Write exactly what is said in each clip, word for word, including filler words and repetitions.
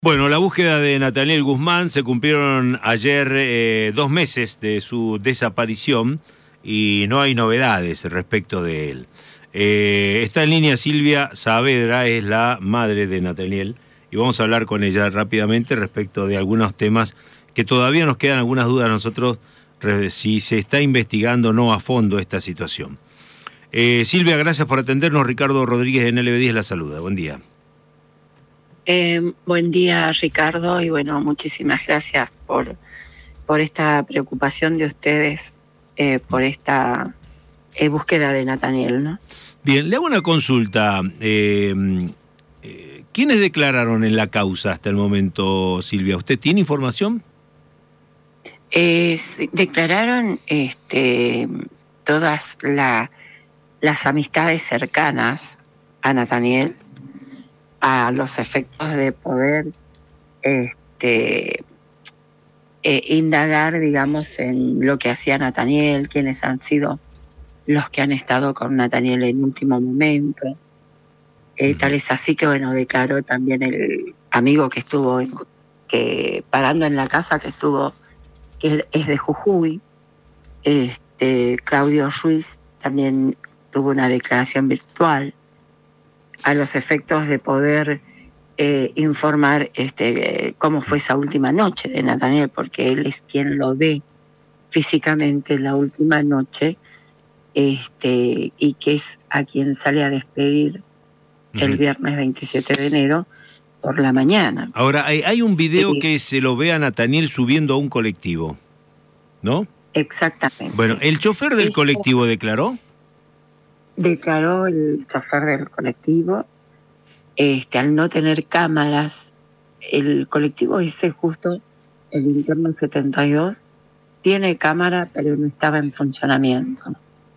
Bueno, la búsqueda de Nathaniel Guzmán, se cumplieron ayer eh, dos meses de su desaparición y no hay novedades respecto de él. Eh, está en línea Silvia Saavedra, es la madre de Nathaniel, y vamos a hablar con ella rápidamente respecto de algunos temas que todavía nos quedan algunas dudas a nosotros si se está investigando o no a fondo esta situación. Eh, Silvia, gracias por atendernos. Ricardo Rodríguez de N L B diez la saluda. Buen día. Eh, buen día, Ricardo, y bueno, muchísimas gracias por, por esta preocupación de ustedes eh, por esta eh, búsqueda de Nathaniel, ¿no? Bien, le hago una consulta. Eh, eh, ¿Quiénes declararon en la causa hasta el momento, Silvia? ¿Usted tiene información? Eh, declararon este, todas la, las amistades cercanas a Nathaniel, a los efectos de poder este, eh, indagar, digamos, en lo que hacía Nathaniel, quiénes han sido los que han estado con Nathaniel en último momento. Eh, uh-huh. Tal es así que, bueno, declaró también el amigo que estuvo en, que, parando en la casa, que estuvo, que es de Jujuy, este, Claudio Ruiz, también tuvo una declaración virtual a los efectos de poder eh, informar este, cómo fue esa última noche de Nathaniel, porque él es quien lo ve físicamente la última noche, este, y que es a quien sale a despedir uh-huh. el viernes veintisiete de enero por la mañana. Ahora, hay, hay un video sí. que se lo ve a Nathaniel subiendo a un colectivo, ¿no? Exactamente. Bueno, ¿el chofer del colectivo declaró? Declaró el chofer del colectivo, este, al no tener cámaras, el colectivo ese justo, el interno setenta y dos, tiene cámara pero no estaba en funcionamiento.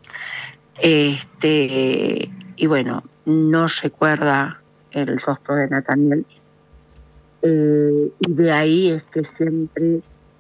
Este, y bueno, no recuerda el rostro de Nathaniel, eh, y de ahí es que siempre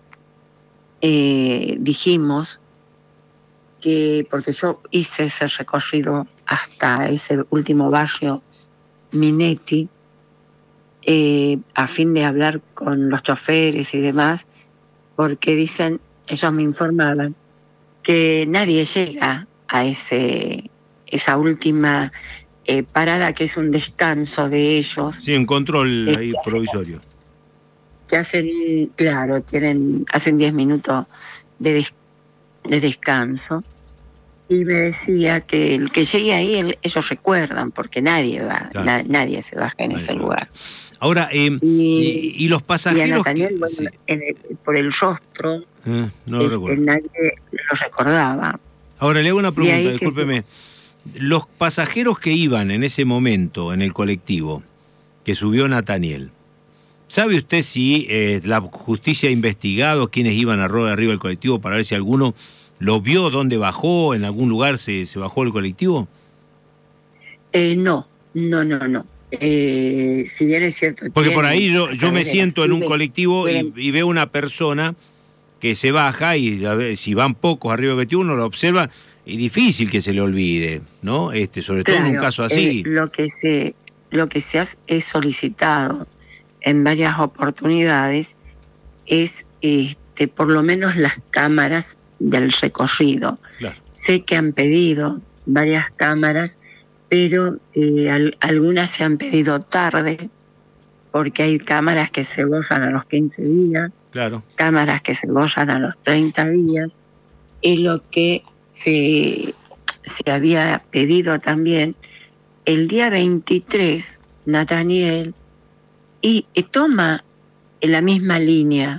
eh, dijimos que, porque yo hice ese recorrido hasta ese último barrio, Minetti, eh, a fin de hablar con los choferes y demás, porque dicen, ellos me informaban, que nadie llega a ese esa última eh, parada, que es un descanso de ellos. Sí, un control eh, ahí que provisorio. Hacen, que hacen, claro, tienen, hacen diez minutos de, des, de descanso. Y me decía que el que llegue ahí, el, ellos recuerdan, porque nadie va, claro. na, nadie se baja en nadie ese lugar. Ahora, eh, y, y, y los pasajeros... Y a Nathaniel, que, bueno, sí. en el, por el rostro, eh, no lo este, recuerdo. Nadie lo recordaba. Ahora, le hago una pregunta, discúlpeme. Que... Los pasajeros que iban en ese momento en el colectivo, que subió Nathaniel, ¿sabe usted si eh, la justicia ha investigado quiénes iban a arriba del colectivo para ver si alguno... ¿Lo vio dónde bajó? ¿En algún lugar se, se bajó el colectivo? Eh, no, no, no, no. Eh, si bien es cierto... Porque por ahí yo, yo me siento en un colectivo y, y veo una persona que se baja y a ver, si van pocos arriba del colectivo uno lo observa y difícil que se le olvide, ¿no? Este, sobre todo claro, en un caso así. Eh, lo que se, lo que se ha es solicitado en varias oportunidades es este, por lo menos las cámaras del recorrido. Claro. Sé que han pedido varias cámaras, pero eh, al, algunas se han pedido tarde, porque hay cámaras que se borran a los quince días, claro. cámaras que se borran a los treinta días, y lo que se, se había pedido también el día veintitrés, Nathaniel, y, y toma la misma línea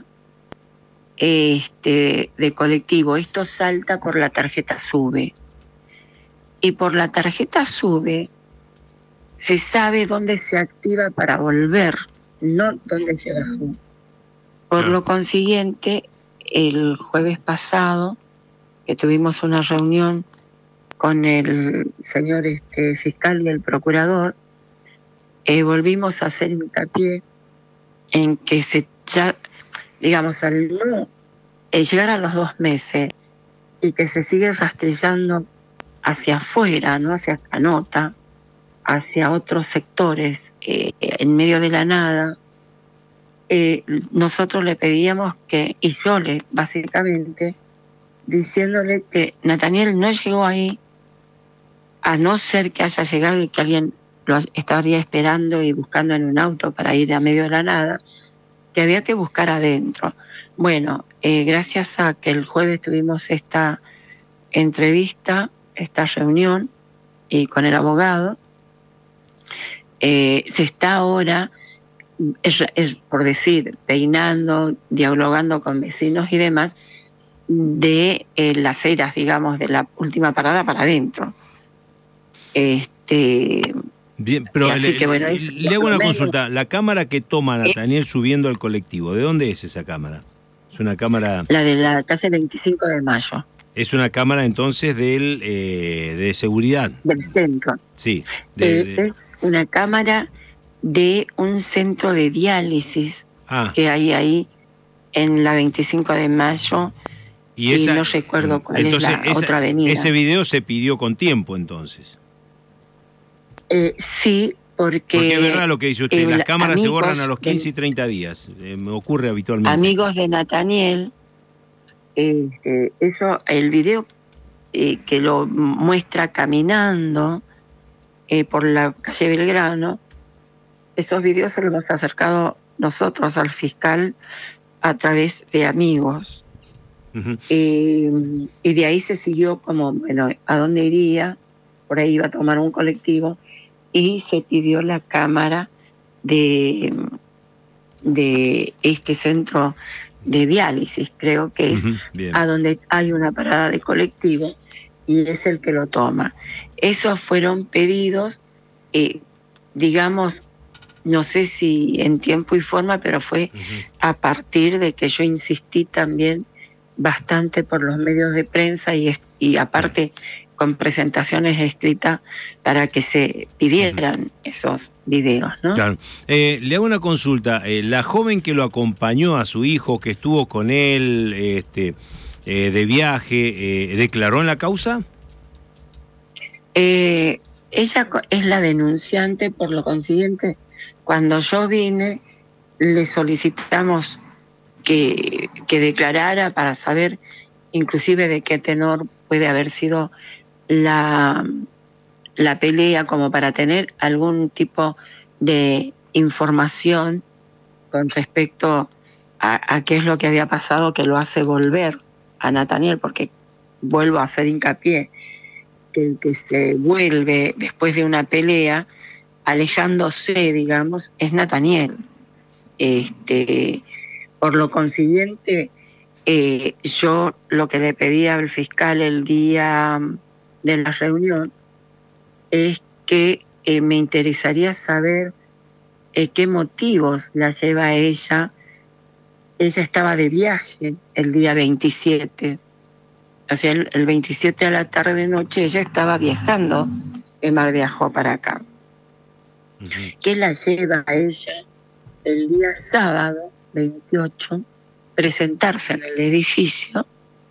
Este, de colectivo. Esto salta por la tarjeta SUBE, y por la tarjeta SUBE se sabe dónde se activa para volver, no dónde se bajó. Por lo consiguiente, el jueves pasado, que tuvimos una reunión con el señor este, fiscal y el procurador, eh, volvimos a hacer hincapié en que se ya digamos, al no eh, llegar a los dos meses y que se sigue rastrillando hacia afuera, no hacia Canota, hacia otros sectores, eh, en medio de la nada, eh, nosotros le pedíamos que, y yo le, básicamente, diciéndole que Nathaniel no llegó ahí, a no ser que haya llegado y que alguien lo estaría esperando y buscando en un auto para ir a medio de la nada, que había que buscar adentro. Bueno, eh, gracias a que el jueves tuvimos esta entrevista, esta reunión y con el abogado, eh, se está ahora, es, es por decir, peinando, dialogando con vecinos y demás, de eh, las eras, digamos, de la última parada para adentro. Este... Bien, pero así le, que, bueno, le, es, le hago una consulta. La cámara que toma Nathaniel subiendo al colectivo, ¿de dónde es esa cámara? Es una cámara... La de la calle veinticinco de mayo. Es una cámara entonces del eh, de seguridad. Del centro. Sí. De, eh, de... Es una cámara de un centro de diálisis ah. que hay ahí en la veinticinco de mayo. Y, esa, y no recuerdo cuál entonces, es la esa, otra avenida. Ese video se pidió con tiempo entonces. Eh, sí, porque... Porque es verdad lo que dice usted, las cámaras se borran a los quince y treinta días, eh, me ocurre habitualmente. Amigos de Nathaniel, eh, eh, eso, el video eh, que lo muestra caminando eh, por la calle Belgrano, esos videos se los hemos acercado nosotros al fiscal a través de amigos. Uh-huh. eh, y de ahí se siguió como, bueno, ¿a dónde iría? Por ahí iba a tomar un colectivo. Y se pidió la cámara de, de este centro de diálisis, creo que es, uh-huh, a donde hay una parada de colectivo, y es el que lo toma. Esos fueron pedidos, eh, digamos, no sé si en tiempo y forma, pero fue uh-huh. a partir de que yo insistí también bastante por los medios de prensa y, y aparte... Uh-huh. con presentaciones escritas para que se pidieran uh-huh. esos videos, ¿no? Claro. Eh, le hago una consulta. Eh, la joven que lo acompañó a su hijo, que estuvo con él este, eh, de viaje, eh, ¿declaró en la causa? Eh, ella es la denunciante, por lo consiguiente, cuando yo vine, le solicitamos que, que declarara para saber inclusive de qué tenor puede haber sido La, la pelea, como para tener algún tipo de información con respecto a, a qué es lo que había pasado que lo hace volver a Nathaniel, porque vuelvo a hacer hincapié que el que se vuelve después de una pelea alejándose, digamos, es Nathaniel. Este, por lo consiguiente, eh, yo lo que le pedí al fiscal el día de la reunión es que eh, me interesaría saber eh, qué motivos la lleva a ella. Ella estaba de viaje el día veintisiete, o sea, el, el veintisiete a la tarde noche ella estaba viajando, Emar viajó para acá. Uh-huh. ¿Qué la lleva a ella el día sábado veintiocho presentarse en el edificio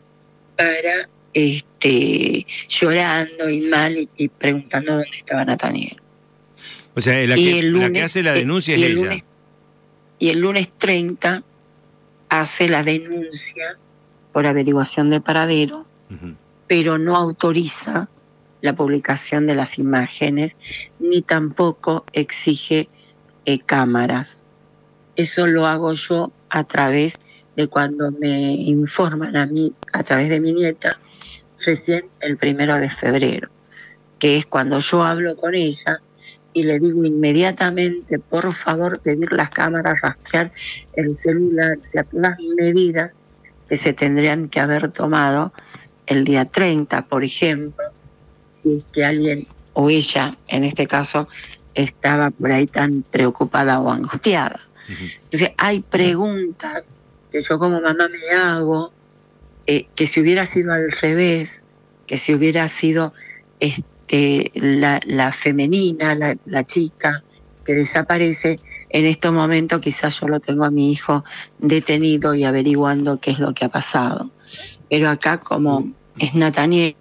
para este, llorando y mal y, y preguntando dónde estaba Nathaniel? O sea, la que, lunes, la que hace la denuncia y es el ella. Lunes, y el lunes treinta hace la denuncia por averiguación de paradero, uh-huh. pero no autoriza la publicación de las imágenes, ni tampoco exige eh, cámaras. Eso lo hago yo a través de cuando me informan a mí, a través de mi nieta, recién el primero de febrero, que es cuando yo hablo con ella y le digo inmediatamente, por favor, pedir las cámaras, rastrear el celular, o sea, las medidas que se tendrían que haber tomado el día treinta, por ejemplo, si es que alguien, o ella, en este caso, estaba por ahí tan preocupada o angustiada. Uh-huh. Entonces, hay preguntas que yo como mamá me hago, eh, que si hubiera sido al revés, que si hubiera sido este, la, la femenina, la, la chica que desaparece, en estos momentos quizás yo lo tengo a mi hijo detenido y averiguando qué es lo que ha pasado. Pero acá, como es Nathaniel,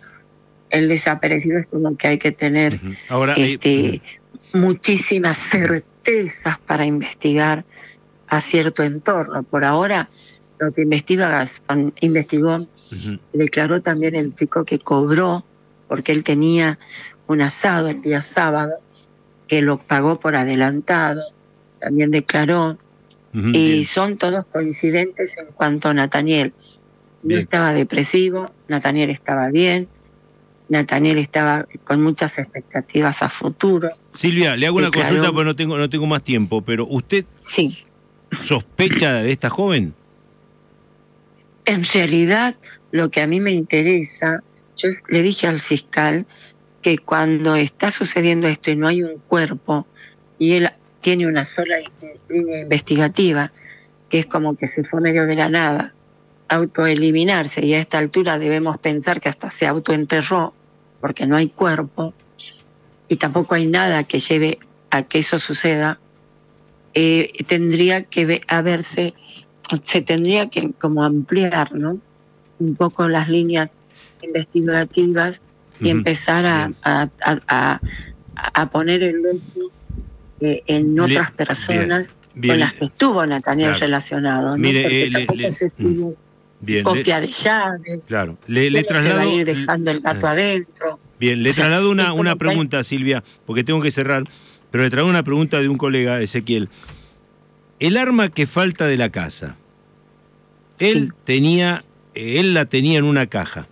el desaparecido, es como que hay que tener uh-huh. Ahora, este, uh-huh. muchísimas certezas para investigar a cierto entorno. Por ahora, lo que investiga, investigó, uh-huh. declaró también el chico que cobró, porque él tenía un asado el día sábado, que lo pagó por adelantado, también declaró, uh-huh, y bien. Son todos coincidentes en cuanto a Nathaniel. No bien. Estaba depresivo, Nathaniel estaba bien, Nathaniel estaba con muchas expectativas a futuro. Silvia, le hago una declaró, consulta porque no tengo, no tengo más tiempo, pero ¿usted sí. sospecha de esta joven? En realidad, lo que a mí me interesa, yo le dije al fiscal que cuando está sucediendo esto y no hay un cuerpo, y él tiene una sola línea investigativa, que es como que se fue medio de la nada, autoeliminarse, y a esta altura debemos pensar que hasta se autoenterró, porque no hay cuerpo, y tampoco hay nada que lleve a que eso suceda, eh, tendría que haberse, se tendría que como ampliar, ¿no?, un poco las líneas investigativas y uh-huh. empezar a, a, a, a poner el ojo eh, en otras le, personas bien, bien, con las que estuvo Nathaniel claro. relacionado, ¿no? Mire, porque eh, tampoco le, se sigue bien, copia le, de llave, claro. le, le traslado, se va a ir dejando el gato eh, adentro. Bien, le traslado una, una pregunta, Silvia, porque tengo que cerrar, pero le traigo una pregunta de un colega, Ezequiel. El arma que falta de la casa, él sí. tenía, él la tenía en una caja.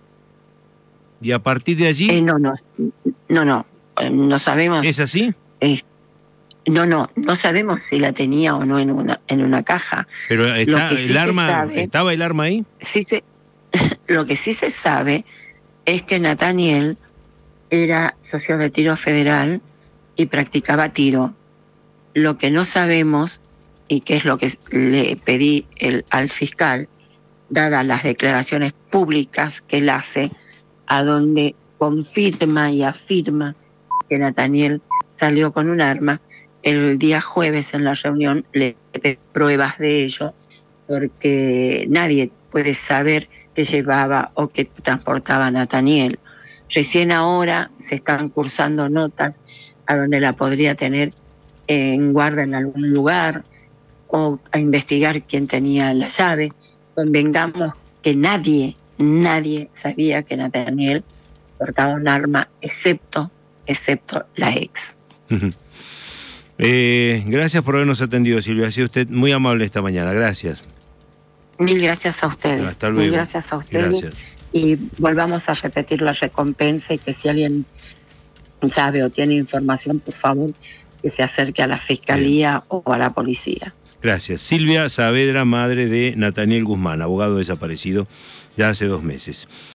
Y a partir de allí... Eh, no, no, no, no, no sabemos... ¿Es así? Eh, no, no, no sabemos si la tenía o no en una, en una caja. Pero está, sí el arma, sabe, ¿estaba el arma ahí? Sí se, lo que sí se sabe es que Nathaniel era socio de tiro federal y practicaba tiro. Lo que no sabemos, y que es lo que le pedí el, al fiscal, dadas las declaraciones públicas que él hace, a donde confirma y afirma que Nathaniel salió con un arma, el día jueves en la reunión le pedí pruebas de ello, porque nadie puede saber que llevaba o que transportaba Nathaniel. Recién ahora se están cursando notas a donde la podría tener en guarda en algún lugar o a investigar quién tenía la llave. Convengamos que nadie Nadie sabía que Nathaniel portaba un arma, excepto, excepto la ex. Uh-huh. eh, gracias por habernos atendido, Silvia. Ha sido usted muy amable esta mañana. Gracias. Mil gracias a ustedes. Hasta luego. Mil gracias a ustedes. Gracias. Y volvamos a repetir la recompensa y que si alguien sabe o tiene información, por favor, que se acerque a la fiscalía Bien. o a la policía. Gracias. Silvia Saavedra, madre de Nathaniel Guzmán, abogado desaparecido ya hace dos meses.